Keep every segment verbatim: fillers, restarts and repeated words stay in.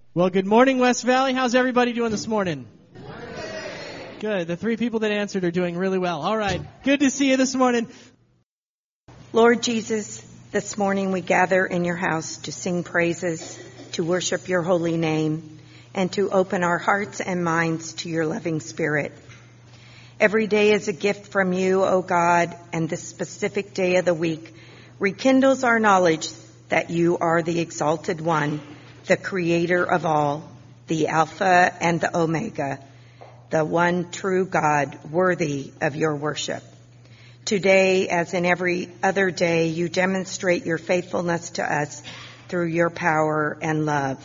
Well, good morning, West Valley. How's everybody doing this morning? Good. The three people that answered are doing really well. All right. Good to see you this morning. Lord Jesus, this morning we gather in your house to sing praises, to worship your holy name, and to open our hearts and minds to your loving spirit. Every day is a gift from you, O God, and this specific day of the week rekindles our knowledge that you are the exalted one, the creator of all, the Alpha and the Omega, the one true God worthy of your worship. Today, as in every other day, you demonstrate your faithfulness to us through your power and love.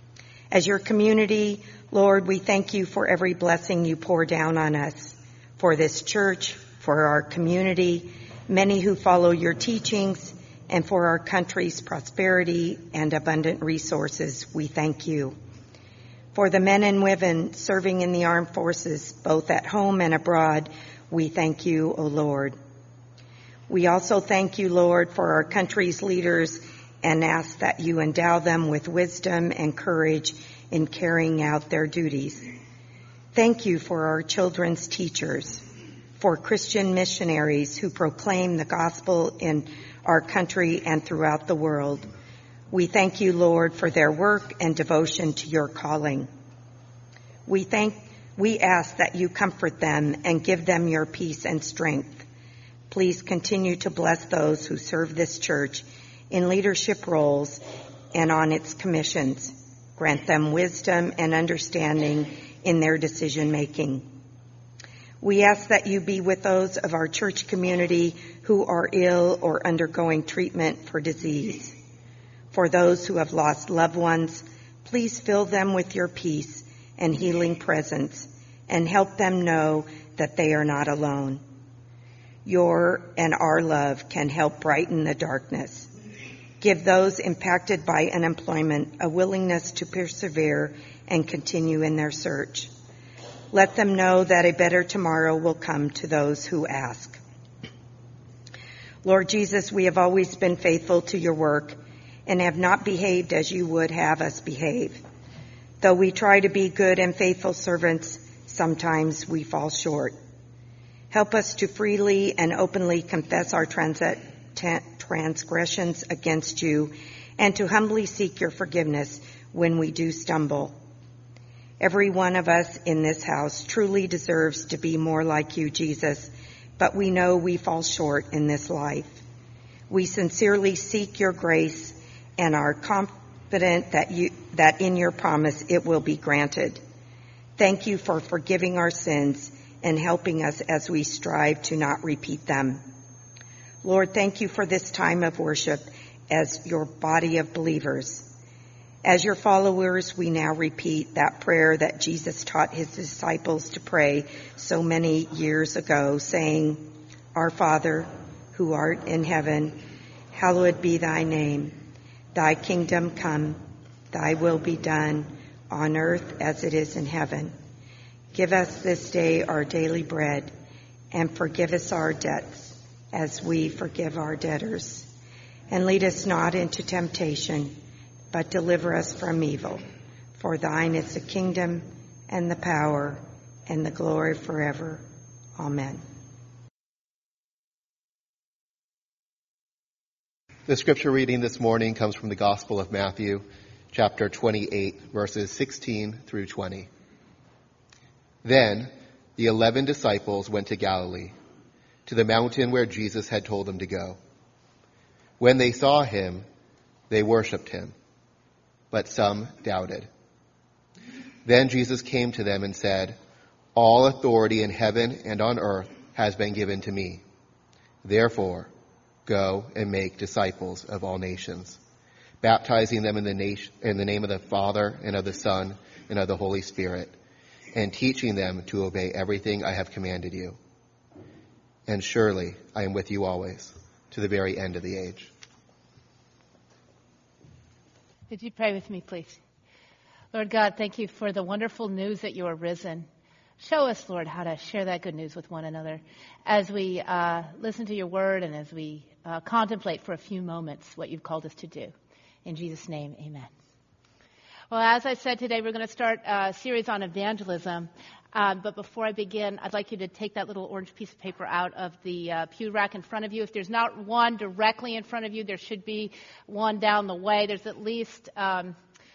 As your community, Lord, we thank you for every blessing you pour down on us, for this church, for our community, many who follow your teachings, and for our country's prosperity and abundant resources, we thank you. For the men and women serving in the armed forces, both at home and abroad, we thank you, O Lord. We also thank you, Lord, for our country's leaders and ask that you endow them with wisdom and courage in carrying out their duties. Thank you for our children's teachers, for Christian missionaries who proclaim the gospel in our country and throughout the world. We thank you, Lord, for their work and devotion to your calling. We thank, we ask that you comfort them and give them your peace and strength. Please continue to bless those who serve this church in leadership roles and on its commissions. Grant them wisdom and understanding in their decision making. We ask that you be with those of our church community who are ill or undergoing treatment for disease. For those who have lost loved ones, please fill them with your peace and healing presence and help them know that they are not alone. Your and our love can help brighten the darkness. Give those impacted by unemployment a willingness to persevere and continue in their search. Let them know that a better tomorrow will come to those who ask. Lord Jesus, we have always been faithful to your work and have not behaved as you would have us behave. Though we try to be good and faithful servants, sometimes we fall short. Help us to freely and openly confess our trans- transgressions against you and to humbly seek your forgiveness when we do stumble. Every one of us in this house truly deserves to be more like you, Jesus, but we know we fall short in this life. We sincerely seek your grace and are confident that you, that in your promise it will be granted. Thank you for forgiving our sins and helping us as we strive to not repeat them. Lord, thank you for this time of worship as your body of believers. As your followers, we now repeat that prayer that Jesus taught his disciples to pray so many years ago, saying, Our Father, who art in heaven, hallowed be thy name. Thy kingdom come, thy will be done on earth as it is in heaven. Give us this day our daily bread, and forgive us our debts as we forgive our debtors. And lead us not into temptation, but deliver us from evil. For thine is the kingdom and the power and the glory forever. Amen. The scripture reading this morning comes from the Gospel of Matthew, chapter twenty-eight, verses sixteen through twenty. Then the eleven disciples went to Galilee, to the mountain where Jesus had told them to go. When they saw him, they worshipped him, but some doubted. Then Jesus came to them and said, All authority in heaven and on earth has been given to me. Therefore, go and make disciples of all nations, baptizing them in the, nation, in the name of the Father and of the Son and of the Holy Spirit, and teaching them to obey everything I have commanded you. And surely I am with you always, to the very end of the age. Would you pray with me, please? Lord God, thank you for the wonderful news that you are risen. Show us, Lord, how to share that good news with one another as we uh, listen to your word and as we uh, contemplate for a few moments what you've called us to do. In Jesus' name, amen. Well, as I said today, we're going to start a series on evangelism. Um, but before I begin, I'd like you to take that little orange piece of paper out of the uh, pew rack in front of you. If there's not one directly in front of you, there should be one down the way. There's at least, um,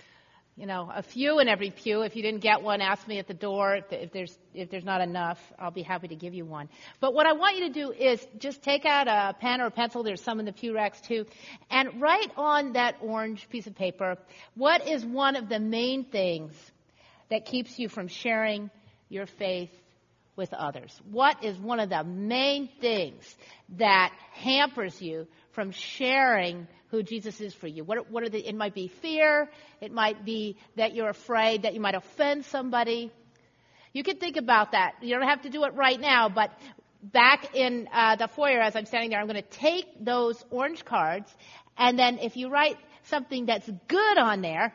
you know, a few in every pew. If you didn't get one, ask me at the door. If, if there's if there's not enough, I'll be happy to give you one. But what I want you to do is just take out a pen or a pencil. There's some in the pew racks too, and write on that orange piece of paper what is one of the main things that keeps you from sharing your faith with others. What is one of the main things that hampers you from sharing who Jesus is for you? What, what are the, it might be fear. It might be that you're afraid that you might offend somebody. You can think about that. You don't have to do it right now, but back in uh, the foyer as I'm standing there, I'm going to take those orange cards, and then if you write something that's good on there,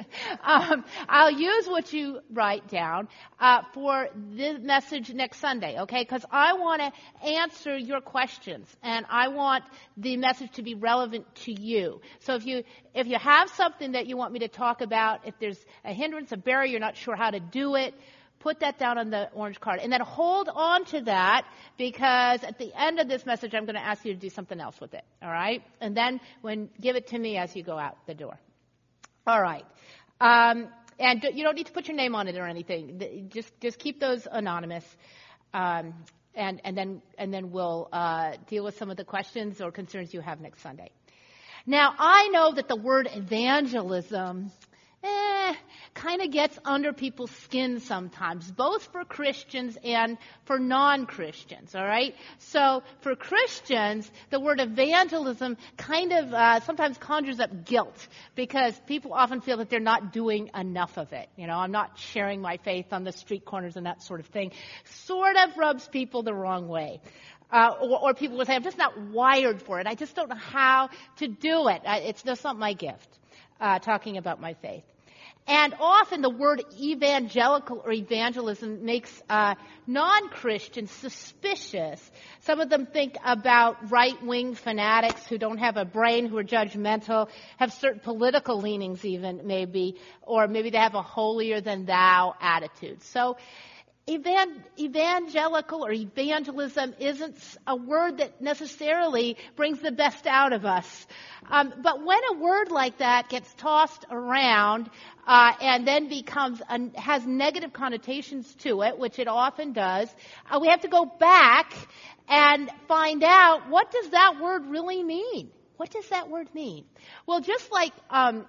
um, I'll use what you write down uh, for this message next Sunday, okay? Because I want to answer your questions, and I want the message to be relevant to you. So if you if you have something that you want me to talk about, if there's a hindrance, a barrier, you're not sure how to do it, put that down on the orange card. And then hold on to that, because at the end of this message, I'm going to ask you to do something else with it. All right? And then when give it to me as you go out the door. All right. Um, and you don't need to put your name on it or anything. Just just keep those anonymous. Um, and, and then and then we'll uh, deal with some of the questions or concerns you have next Sunday. Now, I know that the word evangelism Eh, kind of gets under people's skin sometimes, both for Christians and for non-Christians, all right? So for Christians, the word evangelism kind of uh, sometimes conjures up guilt, because people often feel that they're not doing enough of it. You know, I'm not sharing my faith on the street corners and that sort of thing. Sort of rubs people the wrong way. Uh, or, or people will say, I'm just not wired for it. I just don't know how to do it. I, it's just not my gift, uh, talking about my faith. And often the word evangelical or evangelism makes uh, non-Christians suspicious. Some of them think about right-wing fanatics who don't have a brain, who are judgmental, have certain political leanings even, maybe, or maybe they have a holier-than-thou attitude. So Evan, evangelical or evangelism isn't a word that necessarily brings the best out of us. Um, but when a word like that gets tossed around uh, and then becomes a, has negative connotations to it, which it often does, uh, we have to go back and find out, what does that word really mean? What does that word mean? Well, just like um,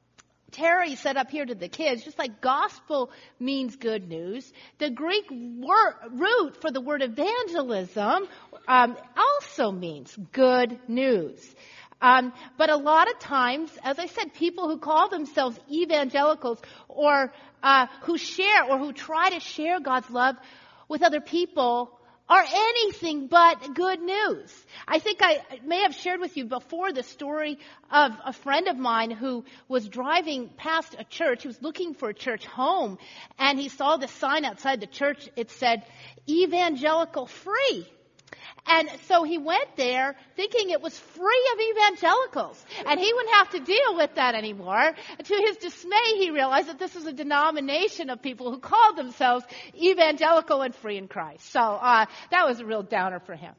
Terry said up here to the kids, just like gospel means good news, the Greek word, root for the word evangelism um, also means good news. Um, but a lot of times, as I said, people who call themselves evangelicals or uh, who share or who try to share God's love with other people are anything but good news. I think I may have shared with you before the story of a friend of mine who was driving past a church. He was looking for a church home, and he saw the sign outside the church. It said, evangelical free. And so he went there thinking it was free of evangelicals, and he wouldn't have to deal with that anymore. To his dismay, he realized that this was a denomination of people who called themselves evangelical and free in Christ. So uh, that was a real downer for him.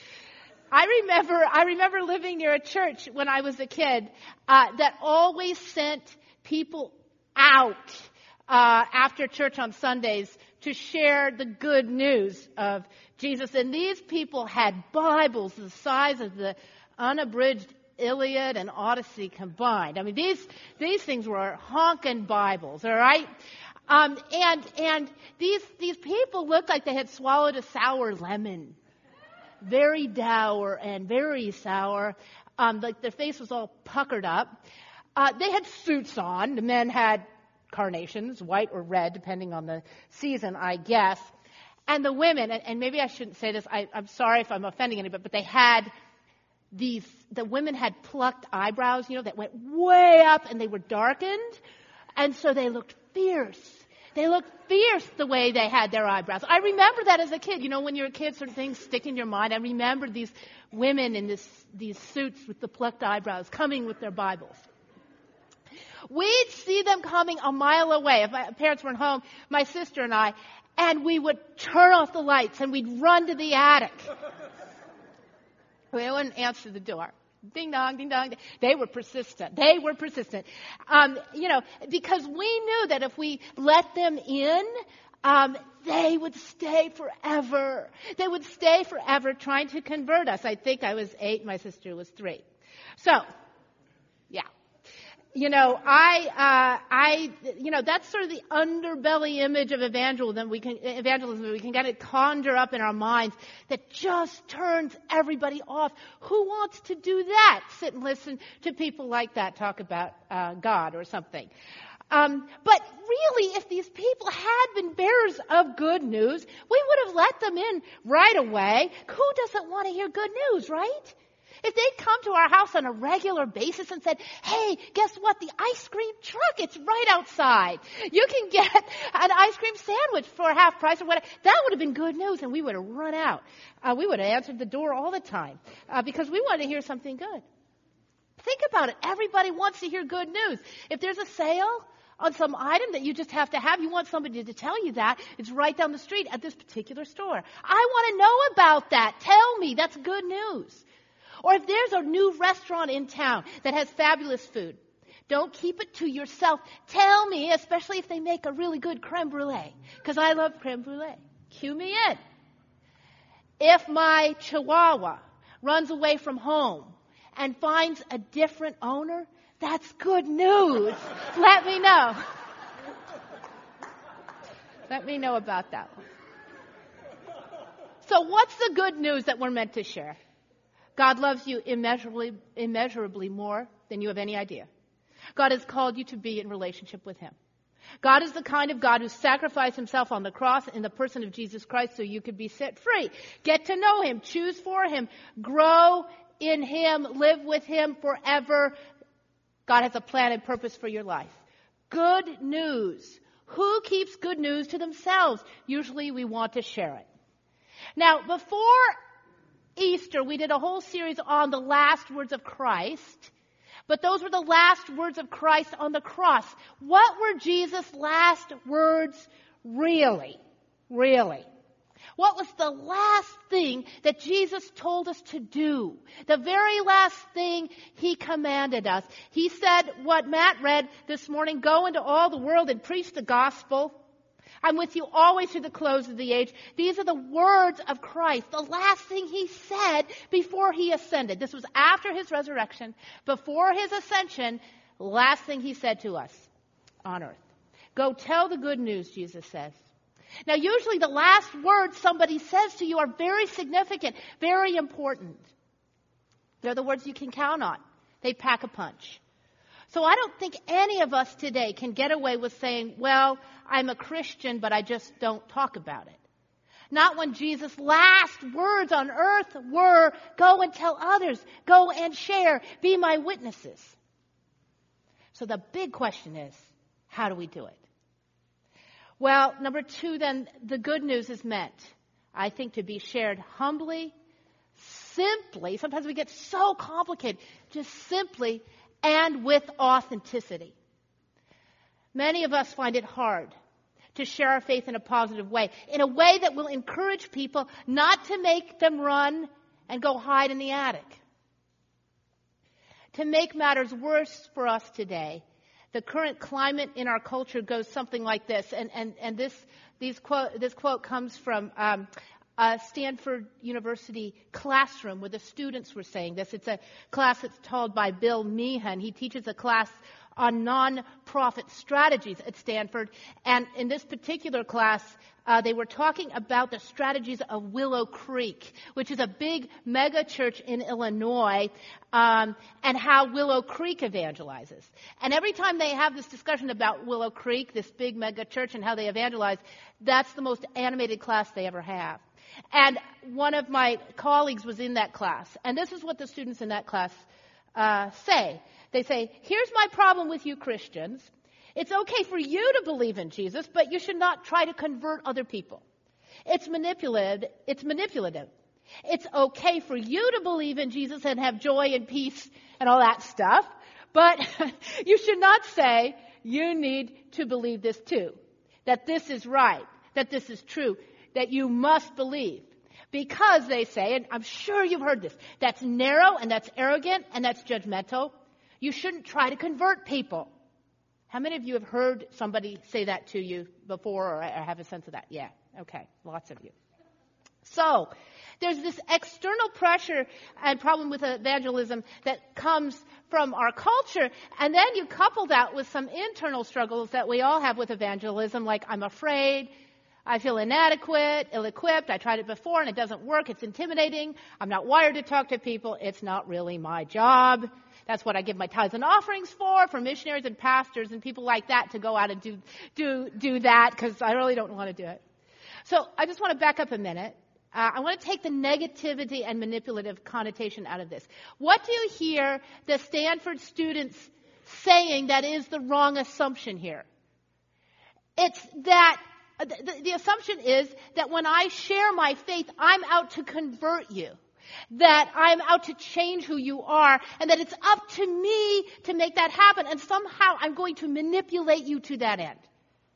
I remember, I remember living near a church when I was a kid uh, that always sent people out uh, after church on Sundays to share the good news of Jesus. And these people had Bibles the size of the unabridged Iliad and Odyssey combined. I mean, these these things were honking Bibles, all right? Um, and and these these people looked like they had swallowed a sour lemon. Very dour and very sour. Um, like their face was all puckered up. Uh, they had suits on. The men had carnations, white or red, depending on the season, I guess. And the women, and, and maybe I shouldn't say this, I, I'm sorry if I'm offending anybody, but they had these, the women had plucked eyebrows, you know, that went way up, and they were darkened, and so they looked fierce. They looked fierce the way they had their eyebrows. I remember that as a kid. You know, when you're a kid, certain things stick in your mind. I remember these women in this, these suits with the plucked eyebrows coming with their Bibles. We'd see them coming a mile away. If my parents weren't home, my sister and I, and we would turn off the lights and we'd run to the attic. We wouldn't answer the door. Ding dong, ding dong. They were persistent. They were persistent. Um, you know, because we knew that if we let them in, um, they would stay forever. They would stay forever trying to convert us. I think I was eight. My sister was three. So, yeah. You know, I, uh, I, you know, that's sort of the underbelly image of evangelism. We can, evangelism, we can get it conjure up in our minds that just turns everybody off. Who wants to do that? Sit and listen to people like that talk about uh, God or something. Um, but really, if these people had been bearers of good news, we would have let them in right away. Who doesn't want to hear good news, right? If they'd come to our house on a regular basis and said, hey, guess what? The ice cream truck, it's right outside. You can get an ice cream sandwich for half price or whatever. That would have been good news, and we would have run out. Uh, we would have answered the door all the time uh, because we wanted to hear something good. Think about it. Everybody wants to hear good news. If there's a sale on some item that you just have to have, you want somebody to tell you that, it's right down the street at this particular store. I want to know about that. Tell me. That's good news. Or if there's a new restaurant in town that has fabulous food, don't keep it to yourself. Tell me, especially if they make a really good creme brulee, because I love creme brulee. Cue me in. If my chihuahua runs away from home and finds a different owner, that's good news. Let me know. Let me know about that one. So what's the good news that we're meant to share? God loves you immeasurably, immeasurably more than you have any idea. God has called you to be in relationship with Him. God is the kind of God who sacrificed Himself on the cross in the person of Jesus Christ so you could be set free. Get to know Him. Choose for Him. Grow in Him. Live with Him forever. God has a plan and purpose for your life. Good news. Who keeps good news to themselves? Usually we want to share it. Now, before Easter, we did a whole series on the last words of Christ, but those were the last words of Christ on the cross. What were Jesus' last words really? Really? What was the last thing that Jesus told us to do? The very last thing He commanded us. He said what Matt read this morning, go into all the world and preach the gospel. I'm with you always to the close of the age. These are the words of Christ, the last thing He said before He ascended. This was after His resurrection, before His ascension, last thing He said to us on earth. Go tell the good news, Jesus says. Now, usually the last words somebody says to you are very significant, very important. They're the words you can count on. They pack a punch. So I don't think any of us today can get away with saying, well, I'm a Christian, but I just don't talk about it. Not when Jesus' last words on earth were, go and tell others, go and share, be my witnesses. So the big question is, how do we do it? Well, number two, then, the good news is meant, I think, to be shared humbly, simply. Sometimes we get so complicated, just simply, and with authenticity. Many of us find it hard to share our faith in a positive way, in a way that will encourage people, not to make them run and go hide in the attic. To make matters worse for us today, the current climate in our culture goes something like this, and and and this these quote this quote comes from um, a Stanford University classroom where the students were saying this. It's a class that's taught by Bill Meehan. He teaches a class on non-profit strategies at Stanford, and in this particular class, uh, they were talking about the strategies of Willow Creek, which is a big mega church in Illinois, um, and how Willow Creek evangelizes. And every time they have this discussion about Willow Creek, this big mega church, and how they evangelize, that's the most animated class they ever have. And one of my colleagues was in that class, and this is what the students in that class uh, say. They say, here's my problem with you Christians. It's okay for you to believe in Jesus, but you should not try to convert other people. It's manipulative. It's manipulative. It's okay for you to believe in Jesus and have joy and peace and all that stuff, But you should not say, you need to believe this too. That this is right. That this is true. That you must believe. Because they say, and I'm sure you've heard this, that's narrow and that's arrogant and that's judgmental. You shouldn't try to convert people. How many of you have heard somebody say that to you before or have a sense of that? Yeah. Okay. Lots of you. So, there's this external pressure and problem with evangelism that comes from our culture, and then you couple that with some internal struggles that we all have with evangelism, like I'm afraid, I feel inadequate, ill-equipped, I tried it before and it doesn't work, it's intimidating, I'm not wired to talk to people, it's not really my job. That's what I give my tithes and offerings for, for missionaries and pastors and people like that to go out and do do do that, because I really don't want to do it. So I just want to back up a minute. Uh, I want to take the negativity and manipulative connotation out of this. What do you hear the Stanford students saying that is the wrong assumption here? It's that uh, the, the assumption is that when I share my faith, I'm out to convert you. That I'm out to change who you are, and that it's up to me to make that happen, and somehow I'm going to manipulate you to that end.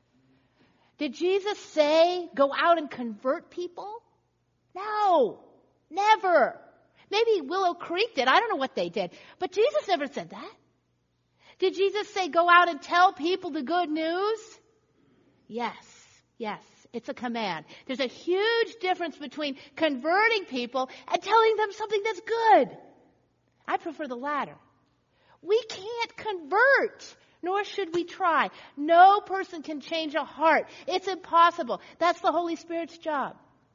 Did Jesus say, go out and convert people? No, never. Maybe Willow Creek did. I don't know what they did. But Jesus never said that. Did Jesus say, go out and tell people the good news? Yes, yes. It's a command. There's a huge difference between converting people and telling them something that's good. I prefer the latter. We can't convert, nor should we try. No person can change a heart. It's impossible. That's the Holy Spirit's job.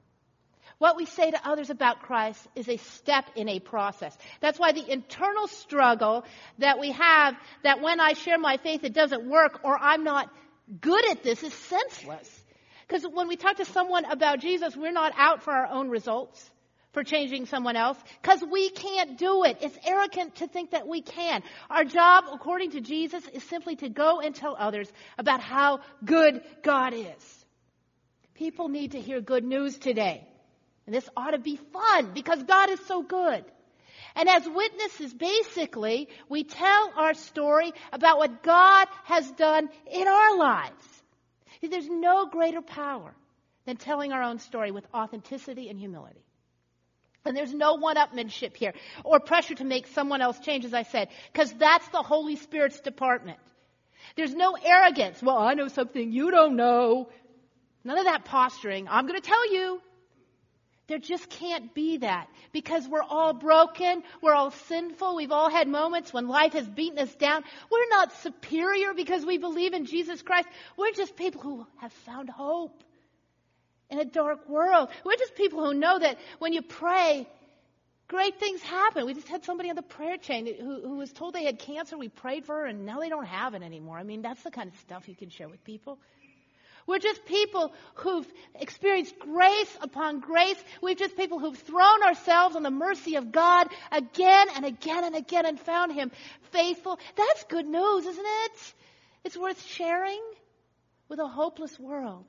What we say to others about Christ is a step in a process. That's why the internal struggle that we have, that when I share my faith it doesn't work, or I'm not good at this, is senseless. Because when we talk to someone about Jesus, we're not out for our own results, for changing someone else, because we can't do it. It's arrogant to think that we can. Our job, according to Jesus, is simply to go and tell others about how good God is. People need to hear good news today. And this ought to be fun, because God is so good. And as witnesses, basically, we tell our story about what God has done in our lives. There's no greater power than telling our own story with authenticity and humility. And there's no one-upmanship here or pressure to make someone else change, as I said, because that's the Holy Spirit's department. There's no arrogance. Well, I know something you don't know. None of that posturing. I'm going to tell you. There just can't be that, because we're all broken, we're all sinful, we've all had moments when life has beaten us down. We're not superior because we believe in Jesus Christ. We're just people who have found hope in a dark world. We're just people who know that when you pray, great things happen. We just had somebody on the prayer chain who, who was told they had cancer. We prayed for her, and now they don't have it anymore. I mean, that's the kind of stuff you can share with people. We're just people who've experienced grace upon grace. We're just people who've thrown ourselves on the mercy of God again and again and again and found Him faithful. That's good news, isn't it? It's worth sharing with a hopeless world.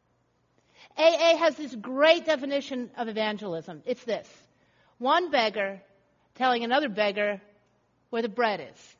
A A has this great definition of evangelism. It's this: one beggar telling another beggar where the bread is.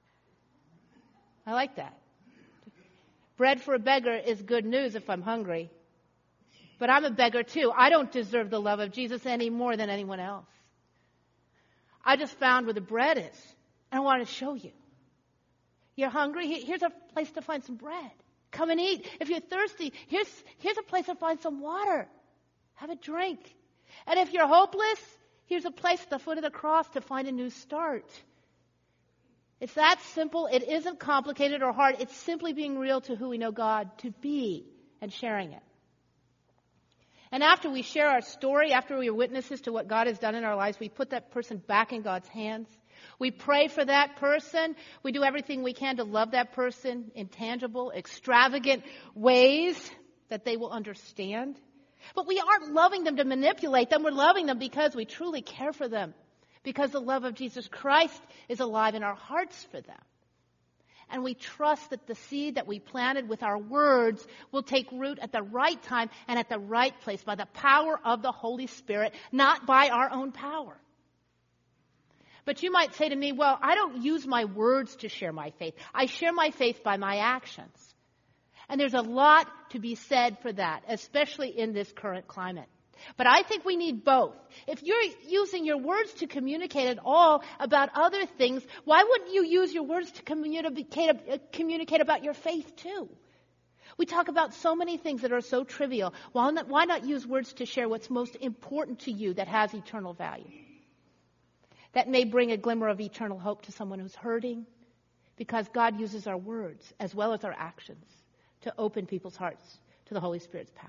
I like that. Bread for a beggar is good news if I'm hungry. But I'm a beggar too. I don't deserve the love of Jesus any more than anyone else. I just found where the bread is, and I want to show you. You're hungry? Here's a place to find some bread. Come and eat. If you're thirsty, here's, here's a place to find some water. Have a drink. And if you're hopeless, here's a place at the foot of the cross to find a new start. It's that simple. It isn't complicated or hard. It's simply being real to who we know God to be and sharing it. And after we share our story, after we are witnesses to what God has done in our lives, we put that person back in God's hands. We pray for that person. We do everything we can to love that person in tangible, extravagant ways that they will understand. But we aren't loving them to manipulate them. We're loving them because we truly care for them. Because the love of Jesus Christ is alive in our hearts for them. And we trust that the seed that we planted with our words will take root at the right time and at the right place by the power of the Holy Spirit, not by our own power. But you might say to me, well, I don't use my words to share my faith. I share my faith by my actions. And there's a lot to be said for that, especially in this current climate. But I think we need both. If you're using your words to communicate at all about other things, why wouldn't you use your words to communicate, uh, communicate about your faith too? We talk about so many things that are so trivial. Why not, why not use words to share what's most important to you that has eternal value? That may bring a glimmer of eternal hope to someone who's hurting, because God uses our words as well as our actions to open people's hearts to the Holy Spirit's power.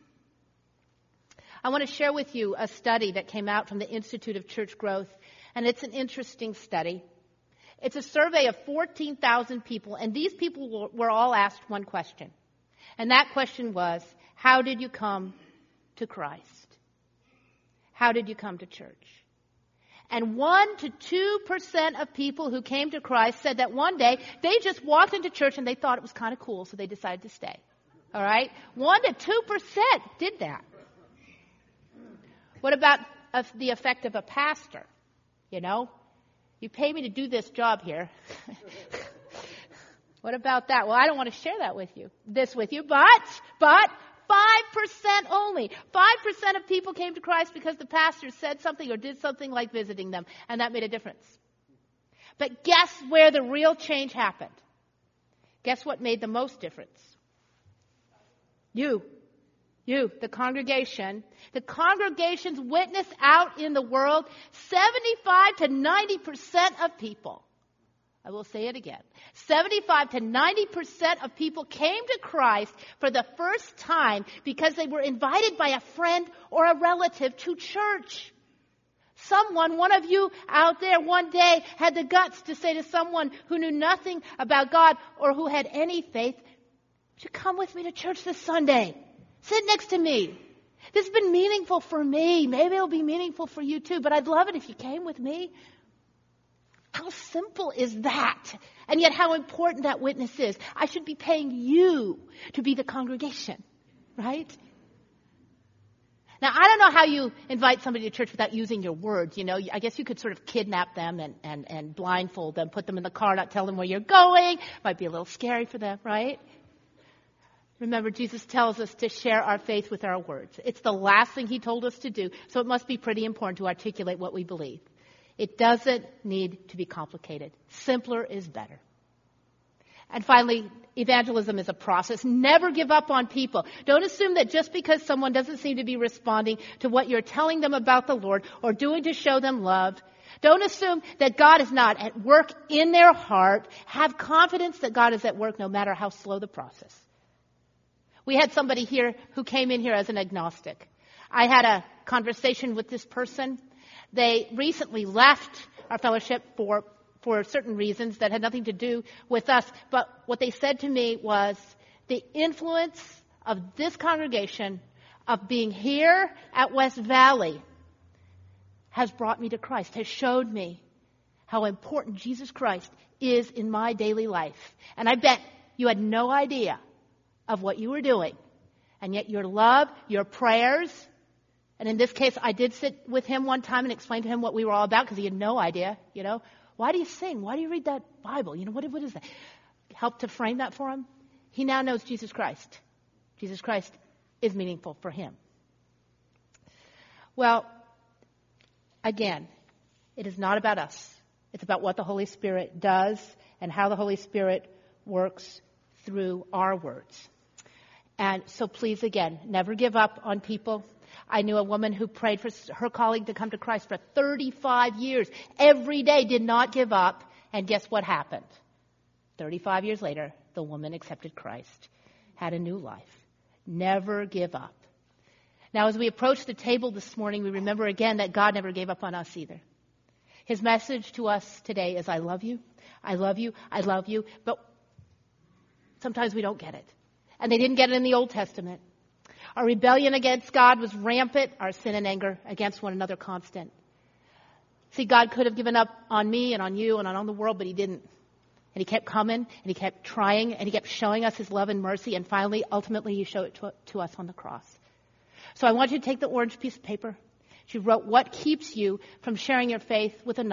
I want to share with you a study that came out from the Institute of Church Growth, and it's an interesting study. It's a survey of fourteen thousand people, and these people were all asked one question. And that question was, how did you come to Christ? How did you come to church? And one to two percent of people who came to Christ said that one day they just walked into church and they thought it was kind of cool, so they decided to stay. All right? One to two percent did that. What about uh, the effect of a pastor? You know, you pay me to do this job here. What about that? Well, I don't want to share that with you, this with you, but, but five percent only. five percent of people came to Christ because the pastor said something or did something like visiting them, and that made a difference. But guess where the real change happened? Guess what made the most difference? You. You, the congregation. The congregation's witness out in the world, seventy-five to ninety percent of people, I will say it again, seventy-five to ninety percent of people came to Christ for the first time because they were invited by a friend or a relative to church. Someone, one of you out there one day had the guts to say to someone who knew nothing about God or who had any faith, "Would you come with me to church this Sunday? Sit next to me. This has been meaningful for me. Maybe it'll be meaningful for you too, but I'd love it if you came with me." How simple is that? And yet how important that witness is. I should be paying you to be the congregation, right? Now, I don't know how you invite somebody to church without using your words. You know, I guess you could sort of kidnap them and, and, and blindfold them, put them in the car, not tell them where you're going. Might be a little scary for them, right? Remember, Jesus tells us to share our faith with our words. It's the last thing he told us to do, so it must be pretty important to articulate what we believe. It doesn't need to be complicated. Simpler is better. And finally, evangelism is a process. Never give up on people. Don't assume that just because someone doesn't seem to be responding to what you're telling them about the Lord or doing to show them love, don't assume that God is not at work in their heart. Have confidence that God is at work no matter how slow the process. We had somebody here who came in here as an agnostic. I had a conversation with this person. They recently left our fellowship for, for certain reasons that had nothing to do with us. But what they said to me was the influence of this congregation, of being here at West Valley, has brought me to Christ, has showed me how important Jesus Christ is in my daily life. And I bet you had no idea of what you were doing. And yet your love, your prayers, and in this case, I did sit with him one time and explain to him what we were all about because he had no idea, you know. Why do you sing? Why do you read that Bible? You know, what, what is that? Help to frame that for him. He now knows Jesus Christ. Jesus Christ is meaningful for him. Well, again, it is not about us. It's about what the Holy Spirit does and how the Holy Spirit works through our words. And so please, again, never give up on people. I knew a woman who prayed for her colleague to come to Christ for thirty-five years. Every day did not give up. And guess what happened? thirty-five years later, the woman accepted Christ, had a new life. Never give up. Now, as we approach the table this morning, we remember again that God never gave up on us either. His message to us today is, I love you, I love you, I love you. But sometimes we don't get it. And they didn't get it in the Old Testament. Our rebellion against God was rampant. Our sin and anger against one another constant. See, God could have given up on me and on you and on the world, but he didn't. And he kept coming, and he kept trying, and he kept showing us his love and mercy, and finally, ultimately, he showed it to, to us on the cross. So I want you to take the orange piece of paper. She wrote, what keeps you from sharing your faith with another?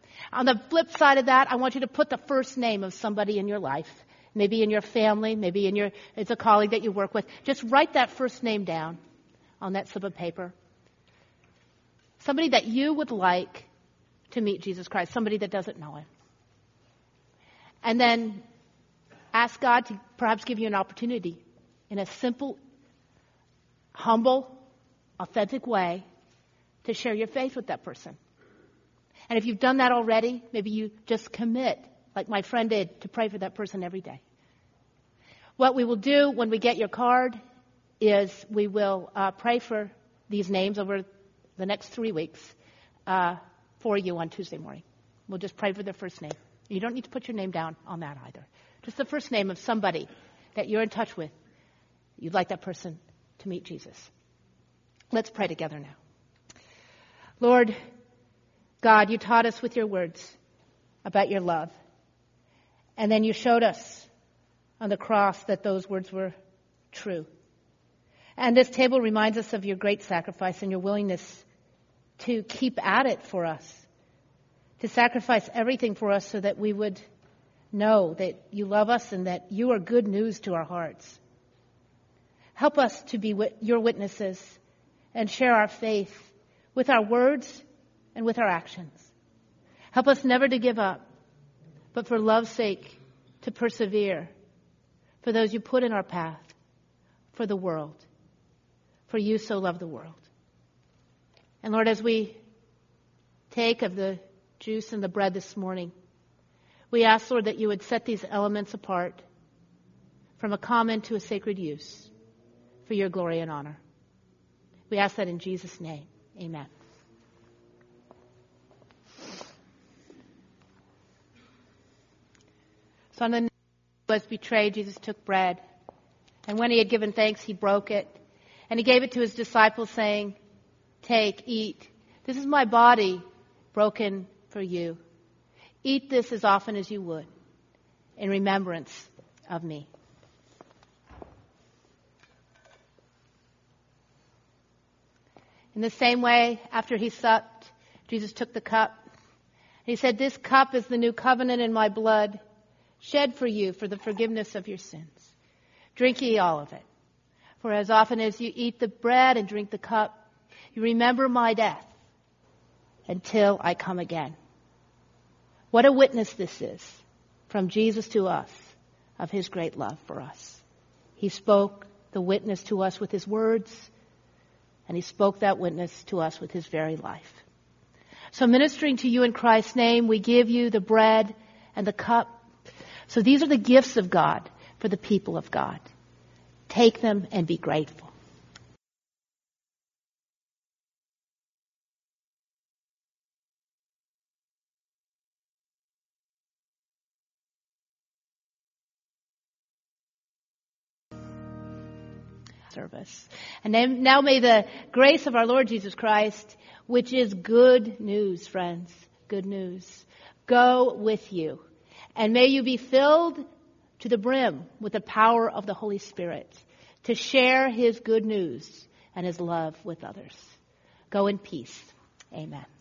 On the flip side of that, I want you to put the first name of somebody in your life. Maybe in your family, maybe in your, it's a colleague that you work with. Just write that first name down on that slip of paper. Somebody that you would like to meet Jesus Christ, somebody that doesn't know him. And then ask God to perhaps give you an opportunity in a simple, humble, authentic way to share your faith with that person. And if you've done that already, maybe you just commit, like my friend did, to pray for that person every day. What we will do when we get your card is we will uh, pray for these names over the next three weeks uh, for you on Tuesday morning. We'll just pray for their first name. You don't need to put your name down on that either. Just the first name of somebody that you're in touch with. You'd like that person to meet Jesus. Let's pray together now. Lord God, you taught us with your words about your love. And then you showed us on the cross that those words were true. And this table reminds us of your great sacrifice and your willingness to keep at it for us, to sacrifice everything for us so that we would know that you love us and that you are good news to our hearts. Help us to be your witnesses and share our faith with our words and with our actions. Help us never to give up, but for love's sake to persevere for those you put in our path, for the world. For you so loved the world. And Lord, as we take of the juice and the bread this morning, we ask, Lord, that you would set these elements apart from a common to a sacred use for your glory and honor. We ask that in Jesus' name. Amen. So on the night he was betrayed, Jesus took bread. And when he had given thanks, he broke it. And he gave it to his disciples, saying, "Take, eat. This is my body broken for you. Eat this as often as you would in remembrance of me." In the same way, after he supped, Jesus took the cup. He said, "This cup is the new covenant in my blood, shed for you for the forgiveness of your sins. Drink ye all of it. For as often as you eat the bread and drink the cup, you remember my death until I come again." What a witness this is from Jesus to us of his great love for us. He spoke the witness to us with his words, and he spoke that witness to us with his very life. So ministering to you in Christ's name, we give you the bread and the cup. So these are the gifts of God for the people of God. Take them and be grateful. Service. And then, now may the grace of our Lord Jesus Christ, which is good news, friends, good news, go with you. And may you be filled to the brim with the power of the Holy Spirit to share his good news and his love with others. Go in peace. Amen.